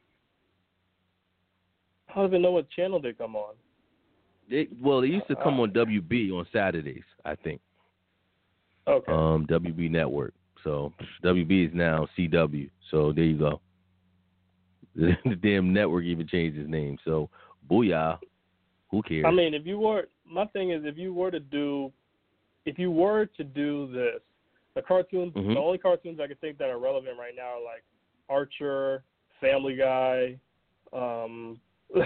I don't even know what channel they come on. it, well, they used to come on W B on Saturdays, I think. Okay. Um, W B Network. So W B is now C W. So there you go. The damn network even changed its name. So booyah, Who cares? I mean, if you were, my thing is, if you were to do, if you were to do this, the cartoons, mm-hmm. the only cartoons I can think that are relevant right now are like Archer, Family Guy. Um,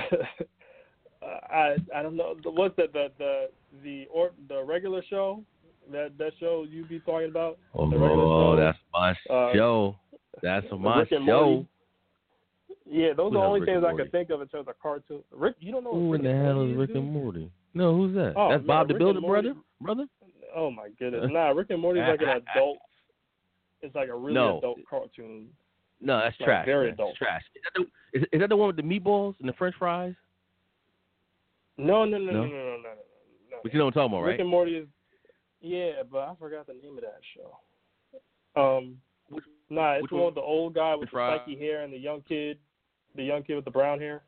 I I don't know what's the the the the, or, the regular show that that show you be talking about. Oh, the regular show, that's my uh, show. That's my Rick and show. Morty. Yeah, those are the only Rick things I Morty? can think of in terms of cartoons. Rick, you don't know Who what in Rick the and hell Morty is Rick dude? and Morty? No, who's that? Oh, That's man, Bob the Rick Builder, and Morty- brother? Brother? Oh my goodness! Nah, Rick and Morty is like an adult. It's like a really No. adult cartoon. No, that's Like trash. very man. adult. It's trash. Is that, the, is, is that the one with the meatballs and the French fries? No, no, no, no, No? no, no, no, no. no. But you know what I'm talking about, right? Rick and Morty is. Yeah, but I forgot the name of that show. Um, Which, nah, it's which the one one? with the old guy with French the fry? spiky hair and the young kid, the young kid with the brown hair.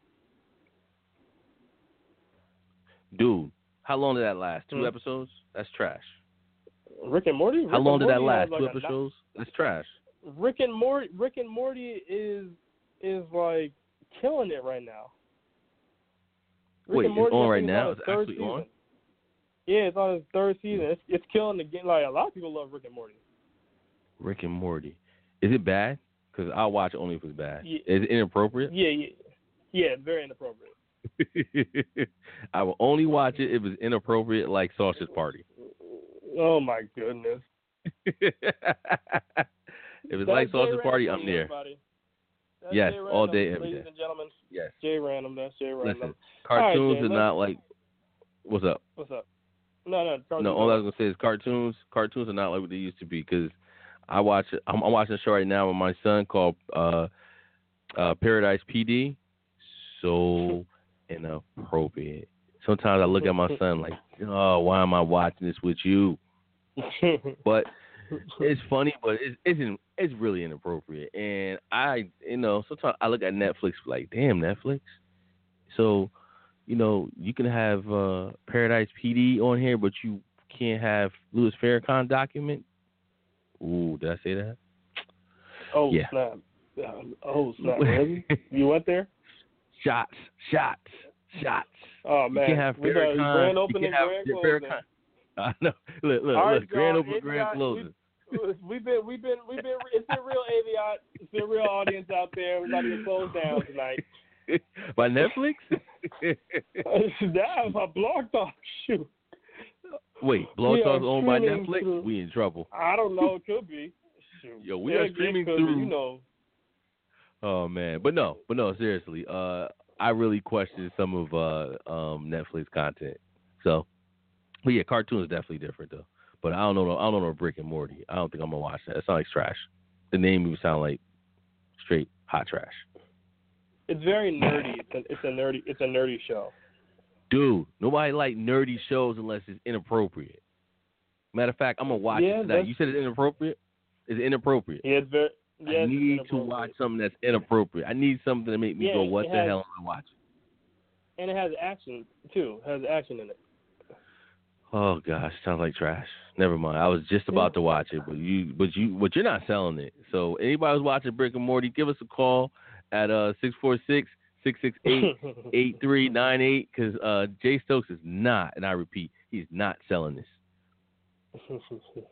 Dude, how long did that last? Two Hmm. episodes? That's trash. Rick and Morty. Rick How long and did that Morty last? has like Two a episodes? That's trash. ni- Rick and Morty. Rick and Morty is is like killing it right now. Rick Wait, and Morty, it's on I right think, is now? on It's its third actually season. on? Yeah, it's on its third season. It's it's killing the game. Like a lot of people love Rick and Morty. Rick and Morty. Is it bad? Because I'll watch it only if it's bad. Yeah. Is it inappropriate? Yeah, yeah, yeah. It's very inappropriate. I will only watch it if it's inappropriate, like Sausage Party. Oh my goodness. If it's That's like Jay Sausage Random Party, for I'm you, there. everybody. That's Yes, Jay all Random, day, every ladies day. and gentlemen. Yes. Jay Random. That's Jay Random. Listen, cartoons Jay, are let's- not like. What's up? What's up? No, no. cartoons No, all I are- was gonna say is cartoons. Cartoons are not like what they used to be. Because I watch. I'm, I'm watching a show right now with my son called uh, uh, Paradise P D. So inappropriate. Sometimes I look at my son like, oh, why am I watching this with you? But it's funny, but it's it's, in, it's really inappropriate. And I, you know, sometimes I look at Netflix like, damn, Netflix. So, you know, you can have uh, Paradise P D on here, but you can't have Louis Farrakhan document. Ooh, did I say that? oh Yeah. snap! Um, oh snap! Really? You went there? Shots, shots, shots. Oh You man, can't have we got Farrakhan. grand You opening, can't have grand Farrakhan. closing. I know. Look, look, All right, look. Grand y'all, open, Aviat, grand closing. we- We've been, we've been, we've been. It's been real, Aviat. It's been real audience out there. We're about to get closed down tonight. By Netflix? That's a blog talk. Shoot. Wait, Blog We are Talk's owned by streaming Netflix? through- We in trouble. I don't know. It could be. Shoot. Yo, we Yeah, are it streaming could be, through- You know. Oh man, but no, but no, seriously. Uh, I really question some of uh um Netflix content. So, but yeah, cartoons definitely different though. But I don't know. I don't know Rick and Morty. I don't think I'm gonna watch that. It sounds like trash. The name even sound like straight hot trash. It's very nerdy. It's a, it's a nerdy. It's a nerdy show. Dude, nobody like nerdy shows unless it's inappropriate. Matter of fact, I'm gonna watch Yeah, it tonight. that's- You said it's inappropriate. It's inappropriate. Yeah, it's very. Yeah, I it's need to inappropriate. watch something that's inappropriate. I need something to make me Yeah, go, it "What the has- hell am I watching?" And it has action too. It has action in it. Oh gosh, sounds like trash. Never mind. I was just about Yeah. to watch it, but you, but you, but you're not selling it. So anybody who's watching Rick and Morty, give us a call at uh six four six, six six eight, eight three nine eight because uh Jay Stokes is not, and I repeat, he's not selling this.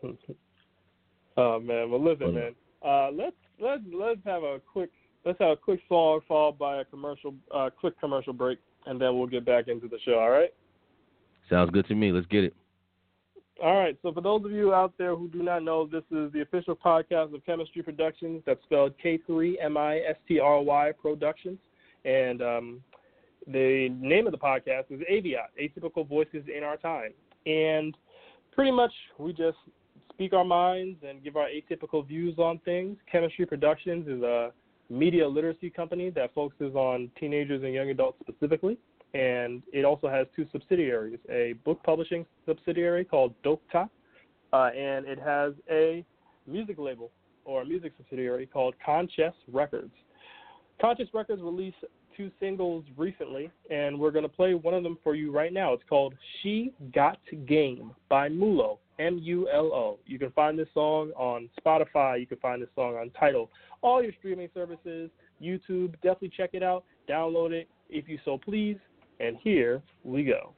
Oh man, well listen, man. Uh, let's let's let's have a quick let's have a quick song followed by a commercial, uh, quick commercial break, and then we'll get back into the show. All right. Sounds good to me. Let's get it. All right. So for those of you out there who do not know, this is the official podcast of Chemistry Productions. That's spelled K three M I S T R Y Productions, and um, the name of the podcast is Aviat, Atypical Voices in Our Time, and pretty much we just speak our minds and give our atypical views on things. Chemistry Productions is a media literacy company that focuses on teenagers and young adults specifically, and it also has two subsidiaries, a book publishing subsidiary called Dokta, uh, and it has a music label or a music subsidiary called Conscious Records. Conscious Records released two singles recently, and we're going to play one of them for you right now. It's called She Got Game by Mulo, M U L O. You can find this song on Spotify. You can find this song on Tidal. All your streaming services, YouTube, definitely check it out. Download it if you so please. And here we go.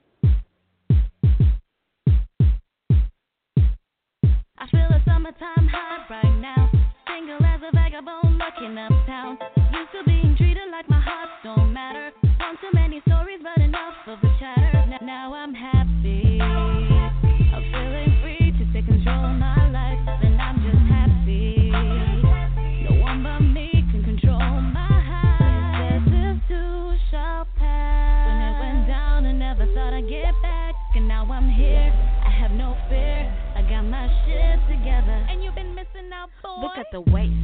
I feel a summertime high right now. Single as a vagabond looking uptown. Used to being treated like my heart don't matter. One too many stories, but enough of the chatter. Now, now I'm happy. I'm feeling free to take control of my life, and I'm just happy. No one but me can control my highs. This too shall pass. When it went down, I never thought I'd get back, and now I'm here. I have no fear. I got my shit together, and you've been missing out, boy. Look at the waist.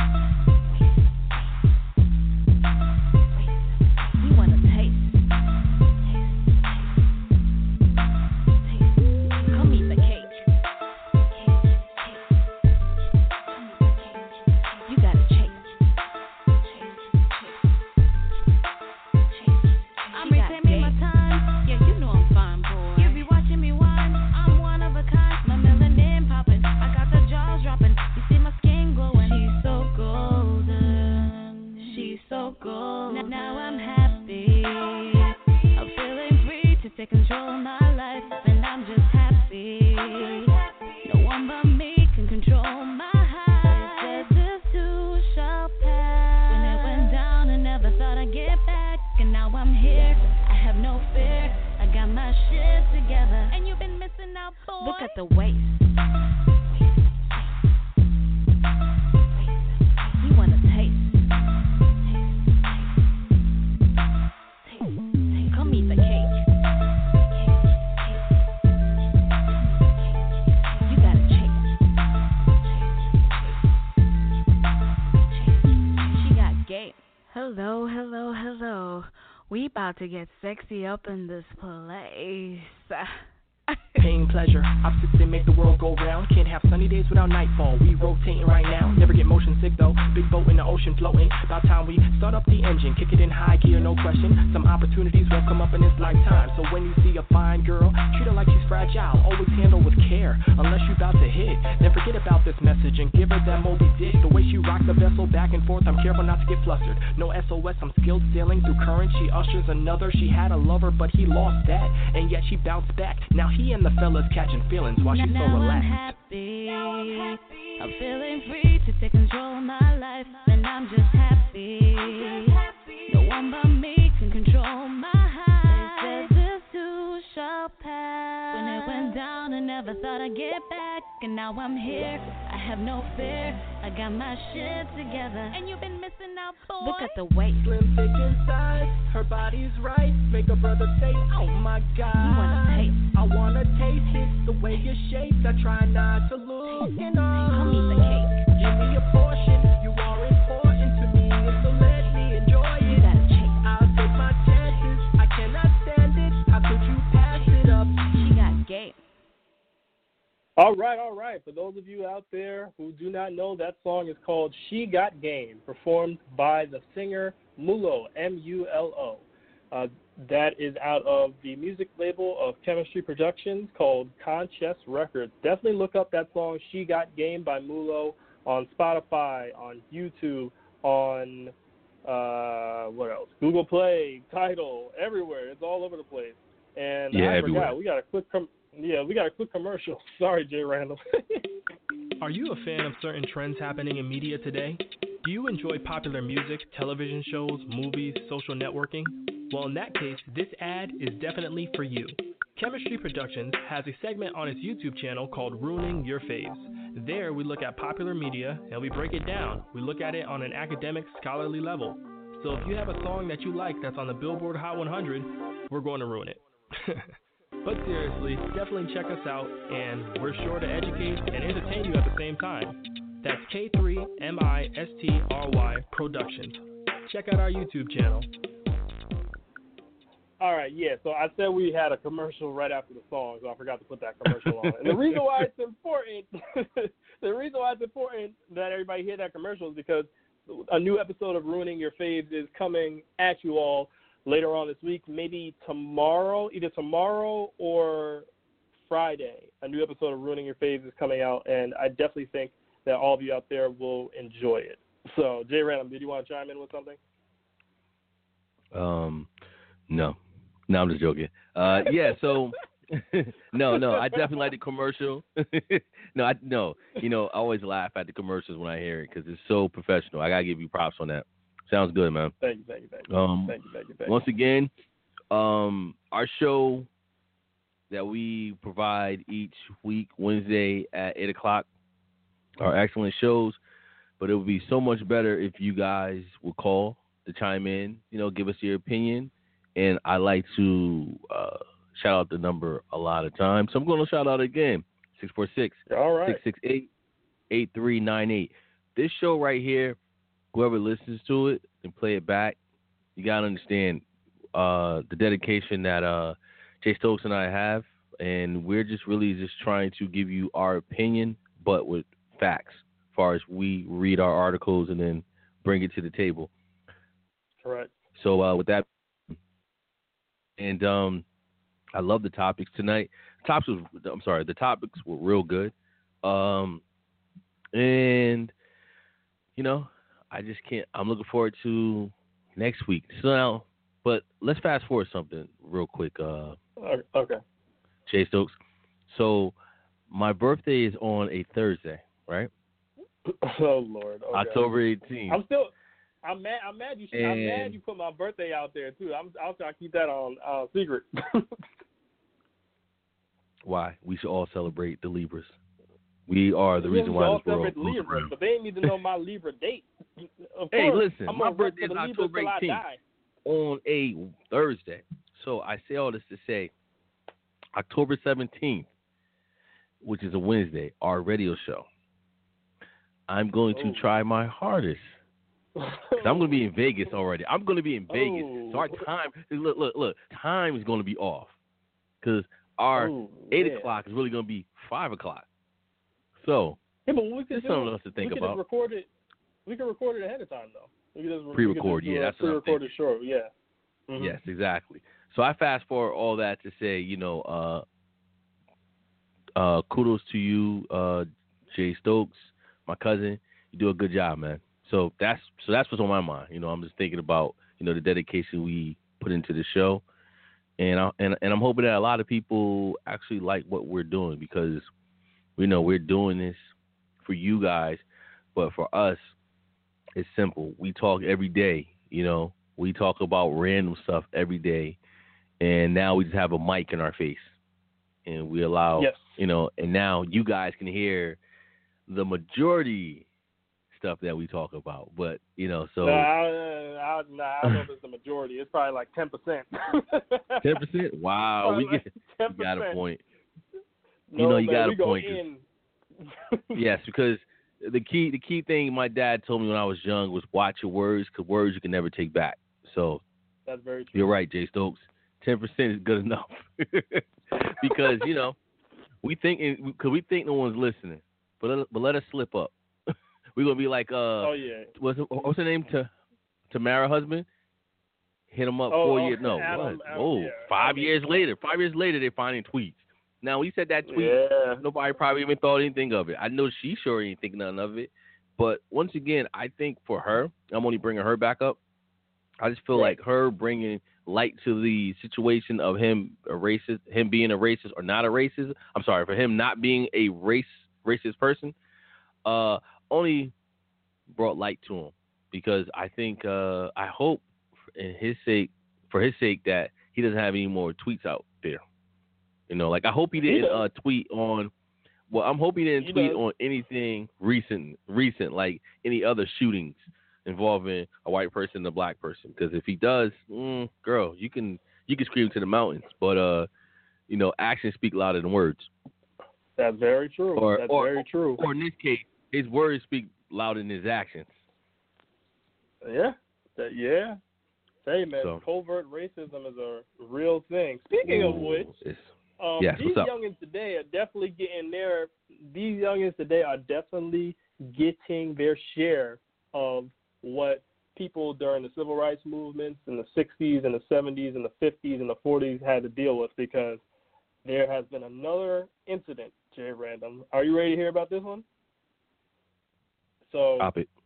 You wanna taste? Come eat the cake. You gotta chase. I'm reclaiming my time. Yeah, you know I'm fine, boy. You be watching me whine. I'm one of a kind. My melanin popping. I got the jaws dropping. You see my skin glowing. She's so golden. She's so golden. Now I'm happy. I'm feeling free to take control of my life, and I'm just happy. No one but me can control my highs. This too shall pass. When it went down, I never thought I'd get back, and now I'm here. I have no fear. I got my shit together, and you've been missing out, boy. Look at the waist. You wanna taste? Come eat the cake. You gotta chase. She got game. Hello, hello, hello. We about to get sexy up in this place. Pain, pleasure, opposites they make the world go round. Can't have sunny days without nightfall. We rotating right now. Never get motion sick though. Big boat in the ocean floating. About time we start up the engine, kick it in high gear, no question. Some opportunities won't come up in this lifetime. So when you see a fine girl, treat her like she's fragile. Always handle with care. Unless you about to hit, then forget about this message and give her that Moby Dick. The way she rocks the vessel back and forth, I'm careful not to get flustered. No S O S, I'm skilled sailing through current. She ushers another. She had a lover, but he lost that, and yet she bounced back. Now he and the fellas catching feelings while she's so Now I'm relaxed. happy. I'm feeling free to take control of my life, and I'm just happy. No one but me can control my highs. They said this too shall pass. When it went down, I never thought I'd get back, and now I'm here. I have no fear. I got my shit together, and you've been missing out, boy. Look at the waist. Slim, thick inside, her body's right. Make a brother say, oh my God. You wanna taste? I wanna taste it, the way you're shaped. I try not to look, you know. Come eat the cake. Give me a portion, you are important to me, so let me enjoy it. You gotta chase. I'll take my chances, I cannot stand it. How could you pass it up? She got game. All right, all right. For those of you out there who do not know, that song is called She Got Game, performed by the singer Mulo, M U L O. Uh, that is out of the music label of Chemistry Productions called Conchess Records. Definitely look up that song, She Got Game by Mulo, on Spotify, on YouTube, on, uh, what else? Google Play, Tidal, everywhere. It's all over the place. And Yeah, I everywhere. forgot, we got a quick com- Yeah, we got a quick commercial. Sorry, Jay Randall. Are you a fan of certain trends happening in media today? Do you enjoy popular music, television shows, movies, social networking? Well, in that case, this ad is definitely for you. Chemistry Productions has a segment on its YouTube channel called Ruining Your Faves. There, we look at popular media and we break it down. We look at it on an academic, scholarly level. So if you have a song that you like that's on the Billboard Hot one hundred, we're going to ruin it. But seriously, definitely check us out, and we're sure to educate and entertain you at the same time. That's K three M I S T R Y Productions. Check out our YouTube channel. All right, yeah, so I said we had a commercial right after the song, so I forgot to put that commercial on. And the reason why it's important, the reason why it's important that everybody hear that commercial is because a new episode of Ruining Your Faves is coming at you all later on this week, maybe tomorrow, either tomorrow or Friday. A new episode of Ruining Your Faves is coming out, and I definitely think that all of you out there will enjoy it. So, Jay Random, did you want to chime in with something? Um, no. No, I'm just joking. Uh, yeah, so no, no, I definitely like the commercial. no, I no, you know, I always laugh at the commercials when I hear it because it's so professional. I gotta give you props on that. Sounds good, man. Thank you, thank you, thank you. Um, thank you, thank you, thank once you. again, um, our show that we provide each week, Wednesday at eight o'clock, are excellent shows. But it would be so much better if you guys would call to chime in, you know, give us your opinion. And I like to uh, shout out the number a lot of times. So I'm going to shout out again, six four six, six six eight, eight three nine eight. This show right here, whoever listens to it and play it back, you got to understand uh, the dedication that uh, Jay Stokes and I have. And we're just really just trying to give you our opinion, but with facts. As far as we read our articles and then bring it to the table. Correct. So uh, with that, and um, I love the topics tonight. Topics was, I'm sorry, the topics were real good. Um, and you know, I just can't. I'm looking forward to next week. So now, but let's fast forward something real quick. Uh, okay. Jay Stokes. So my birthday is on a Thursday, right? Oh Lord. Okay. October eighteenth. I'm still. I'm mad. I'm mad. You. And, I'm mad. You put my birthday out there too. I'm. I'll try to keep that on uh, secret. Why? We should all celebrate the Libras. We are the yeah, reason we why all this world celebrate moves Libra, around. but they need to know my Libra date. Of Hey, course, listen, I'm my gonna work birthday is for the Libras October till I eighteenth die. on a Thursday. So I say all this to say, October seventeenth, which is a Wednesday, our radio show. I'm going to Oh. try my hardest. Cause I'm going to be in Vegas already. I'm going to be in Vegas. Oh. So our time, look, look, look, time is going to be off. Because our Oh, eight yeah. o'clock is really going to be five o'clock. So, Yeah, but we could there's do, something else to think we could about. Just record it. We can record it ahead of time, though. We could just, Pre-record, we could just do yeah, a that's what I'm pre-recorded show, yeah. Mm-hmm. Yes, exactly. So I fast forward all that to say, you know, uh, uh, kudos to you, uh, Jay Stokes, my cousin. You do a good job, man. So that's so that's what's on my mind. You know, I'm just thinking about, you know, the dedication we put into the show, and I, and and I'm hoping that a lot of people actually like what we're doing because we know we're doing this for you guys, but for us, it's simple. We talk every day. You know, we talk about random stuff every day, and now we just have a mic in our face, and we allow, yes. you know, and now you guys can hear the majority stuff that we talk about. But, you know, so. Nah, I, I, nah, I don't know if it's the majority. It's probably like ten percent. ten percent? Wow. We like get, ten percent. you got a point. No, you know, you man, got we a go point. In. Yes, because the key the key thing my dad told me when I was young was watch your words, because words you can never take back. So that's very true. You're right, Jay Stokes. ten percent is good enough. Because, you know, we think because we think no one's listening. But let, but let us slip up. We're going to be like, uh, oh, yeah. What's, what's her name? To Tamara husband? Hit him up oh, four oh, years. No, Adam, what? Adam, Oh, yeah, five Adam. years later. Five years later, they're finding tweets. Now, when he said that tweet, yeah. nobody probably even thought anything of it. I know she sure ain't think nothing of it. But once again, I think for her, I'm only bringing her back up. I just feel right. like her bringing light to the situation of him a racist, him being a racist or not a racist. I'm sorry, for him not being a race racist person, uh, only brought light to him, because I think uh, I hope in his sake, for his sake, that he doesn't have any more tweets out there. You know, like I hope he didn't uh, tweet on. Well, I'm hoping he didn't He tweet does. on anything recent, recent like any other shootings involving a white person and a black person. Because if he does, mm, girl, you can you can scream to the mountains, but uh, you know, actions speak louder than words. That's very true. Or, That's or, very true. Or in this case, his words speak louder than his actions. Yeah. That, yeah. Hey, man, So. covert racism is a real thing. Speaking Ooh, of which, it's- um, yes, these what's up? youngins today are definitely getting their. These youngins today are definitely getting their share of what people during the civil rights movements in the sixties and the seventies and the fifties and the forties had to deal with, because there has been another incident, Jay Random. Are you ready to hear about this one? So, Stop it.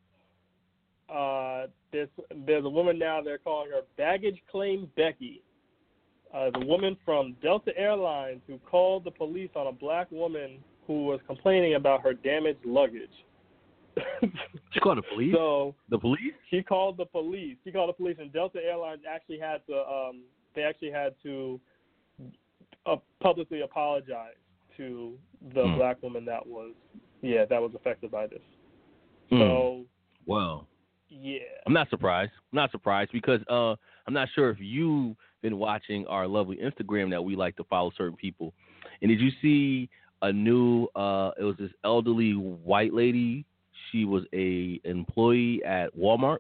uh, there's there's a woman now. They're calling her Baggage Claim Becky. Uh, the woman from Delta Airlines who called the police on a black woman who was complaining about her damaged luggage. She called the police? So the police? She called the police. She called the police, and Delta Airlines actually had to. Um, they actually had to uh, publicly apologize to the mm. black woman that was, yeah, that was affected by this. Mm. So, well, yeah, I'm not surprised. I'm not surprised because uh, I'm not sure if you've been watching our lovely Instagram that we like to follow certain people. And did you see a new? Uh, it was this elderly white lady. She was a employee at Walmart,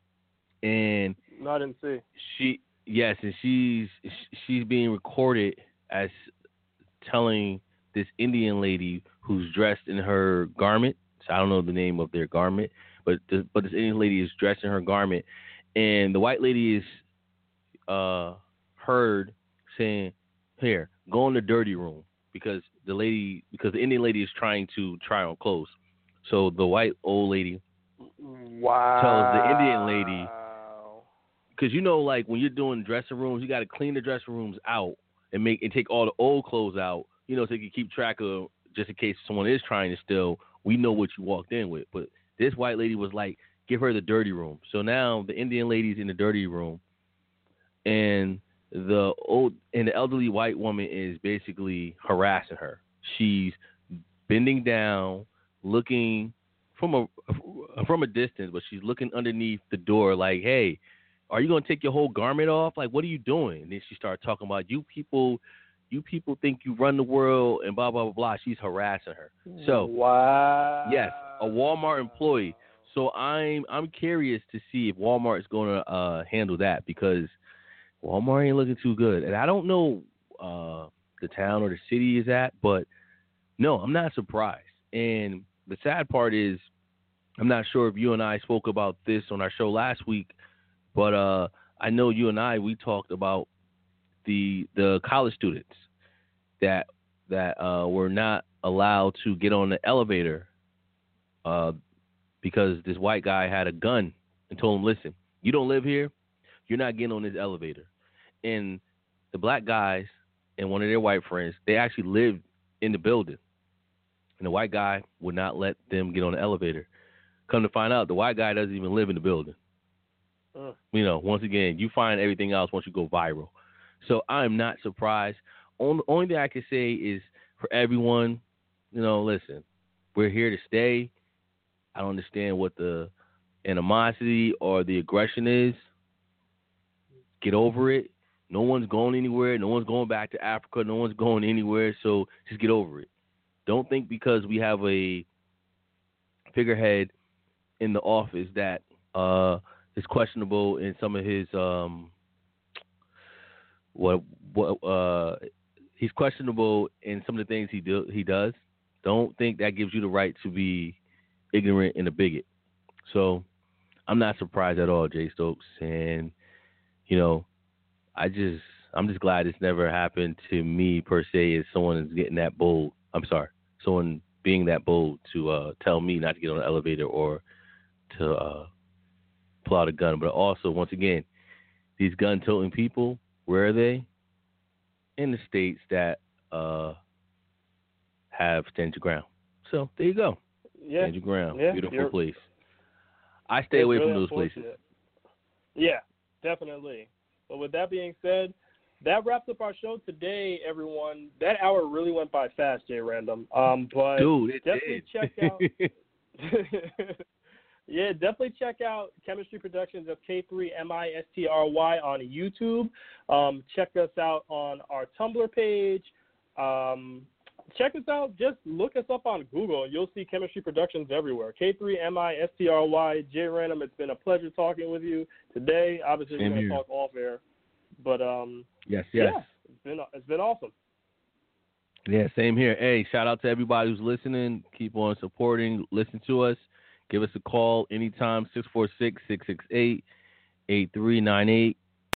and no, I didn't see. She yes, and she's she's being recorded as telling this Indian lady who's dressed in her garment. So I don't know the name of their garment, but the, but this Indian lady is dressed in her garment, and the white lady is uh, heard saying, "Here, go in the dirty room," because the lady because the Indian lady is trying to try on clothes. So the white old lady wow. tells the Indian lady, because you know, like when you're doing dressing rooms, you got to clean the dressing rooms out and make and take all the old clothes out, you know, so you can keep track of just in case someone is trying to steal. We know what you walked in with. But this white lady was like, give her the dirty room. So now the Indian lady's in the dirty room, and the old and the elderly white woman is basically harassing her. She's bending down, looking from a from a distance, but she's looking underneath the door like, hey, are you going to take your whole garment off? Like, what are you doing? And then she started talking about you people, you people think you run the world and blah, blah, blah, blah. She's harassing her. So, wow. Yes, a Walmart employee. So I'm I'm curious to see if Walmart is going to uh, handle that because Walmart ain't looking too good. And I don't know uh, the town or the city is at, but no, I'm not surprised. And the sad part is, I'm not sure if you and I spoke about this on our show last week, but uh, I know you and I, we talked about the the college students that that uh, were not allowed to get on the elevator uh, because this white guy had a gun and told them, listen, you don't live here, you're not getting on this elevator. And the black guys and one of their white friends, they actually lived in the building. And the white guy would not let them get on the elevator. Come to find out, the white guy doesn't even live in the building. Uh. You know, once again, you find everything else once you go viral. So I'm not surprised. Only, only thing I can say is for everyone, you know, listen, we're here to stay. I don't understand what the animosity or the aggression is. Get over it. No one's going anywhere. No one's going back to Africa. No one's going anywhere. So just get over it. Don't think because we have a figurehead in the office that uh, is questionable in some of his um, what what uh, he's questionable in some of the things he do he does. Don't think that gives you the right to be ignorant and a bigot. So I'm not surprised at all, Jay Stokes, and you know, I just I'm just glad it's never happened to me per se as someone is getting that bold. I'm sorry. Someone being that bold to uh, tell me not to get on the elevator or to uh, pull out a gun. But also, once again, these gun-toting people, where are they? In the states that uh, have stand your ground. So there you go. Yeah. Stand your ground. Yeah, beautiful place. I stay away really from those places. Yeah, definitely. But with that being said, that wraps up our show today, everyone. That hour really went by fast, Jay Random. Um, but Dude, it definitely did. check out. Yeah, definitely check out Chemistry Productions of K three M I S T R Y on YouTube. Um, check us out on our Tumblr page. Um, check us out. Just look us up on Google, and you'll see Chemistry Productions everywhere. K three M I S T R Y. Jay Random, it's been a pleasure talking with you today. Obviously, Same we're going to here. talk off air. But, um, Yes, yes. yeah, it's been, it's been awesome. Yeah, same here. Hey, shout out to everybody who's listening. Keep on supporting. Listen to us. Give us a call anytime, six four six, six six eight, eight three nine eight.